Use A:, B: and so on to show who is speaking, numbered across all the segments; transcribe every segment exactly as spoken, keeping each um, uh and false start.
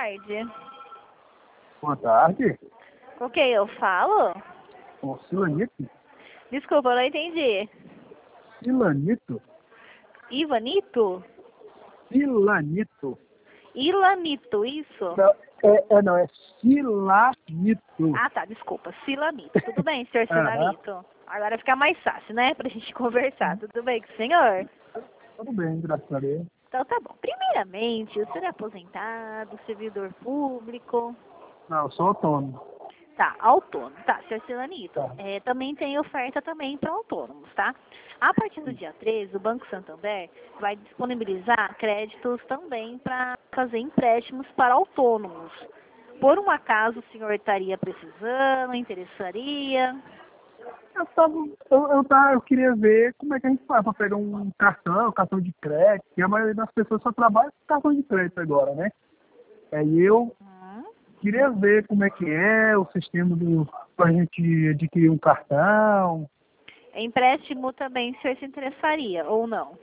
A: tarde.
B: Boa tarde.
A: Com quem eu falo?
B: Com Silanito?
A: Desculpa, eu não entendi.
B: Silanito?
A: Ivanito?
B: Silanito.
A: Ilanito, isso?
B: Não, é, é, não, é Silanito.
A: Ah, tá, desculpa. Silanito. Tudo bem, senhor Silanito? Agora fica mais fácil, né, pra gente conversar. Tudo bem com o senhor?
B: Tudo bem, graças a Deus.
A: Então tá bom. Primeiramente, o senhor é aposentado, servidor público?
B: Não, eu sou autônomo.
A: Tá, autônomo. Tá, senhor Silanito.
B: Tá.
A: É, também tem oferta também para autônomos, tá? A partir do dia treze, o Banco Santander vai disponibilizar créditos também para fazer empréstimos para autônomos. Por um acaso o senhor estaria precisando, interessaria?
B: Eu, tava, eu, eu, tava, eu queria ver como é que a gente faz para pegar um cartão, um cartão de crédito, e a maioria das pessoas só trabalha com cartão de crédito agora, né? Aí eu
A: Hum?
B: queria ver como é que é o sistema do para a gente adquirir um cartão.
A: Empréstimo também o senhor se interessaria ou não?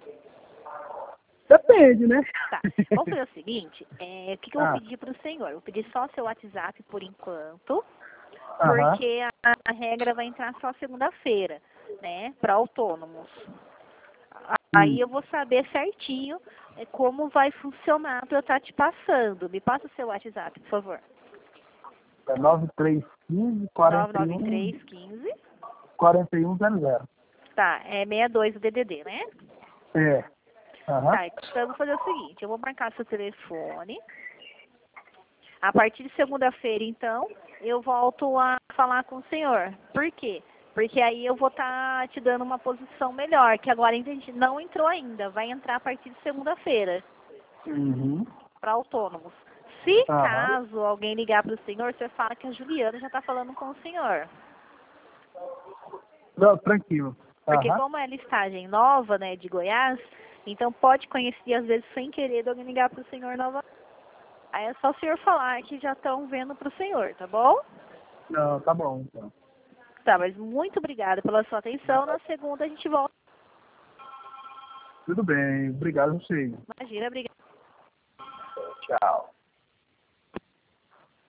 B: Depende, né?
A: Tá. Vamos fazer o seguinte, é, o que, que eu vou
B: Ah.
A: pedir para o senhor? Eu vou pedir só seu WhatsApp por enquanto,
B: Aham.
A: porque a, a regra vai entrar só segunda-feira, né, para autônomos. Aí eu vou saber certinho é, como vai funcionar para eu estar te passando. Me passa o seu WhatsApp, por favor.
B: É nove três um cinco,
A: nove
B: quatro
A: nove
B: um,
A: três um cinco.
B: quatro um zero zero.
A: Tá, é sessenta e dois o D D D, né?
B: É. Aham.
A: Tá, então eu vou fazer o seguinte, eu vou marcar seu telefone. A partir de segunda-feira, então, eu volto a falar com o senhor. Por quê? Porque aí eu vou estar te dando uma posição melhor, que agora a gente não entrou ainda. Vai entrar a partir de segunda-feira,
B: Uhum.
A: para autônomos. Se
B: Aham.
A: caso alguém ligar para o senhor, você fala que a Juliana já está falando com o senhor.
B: Não, tranquilo.
A: Porque
B: Aham.
A: como é listagem nova, né, de Goiás, então pode conhecer, às vezes, sem querer, de alguém ligar para o senhor novamente. Aí é só o senhor falar que já estão vendo para o senhor, tá bom?
B: Não, tá bom, então.
A: Tá, mas muito obrigada pela sua atenção. Na segunda a gente volta.
B: Tudo bem, obrigado a você.
A: Imagina, obrigada.
B: Tchau.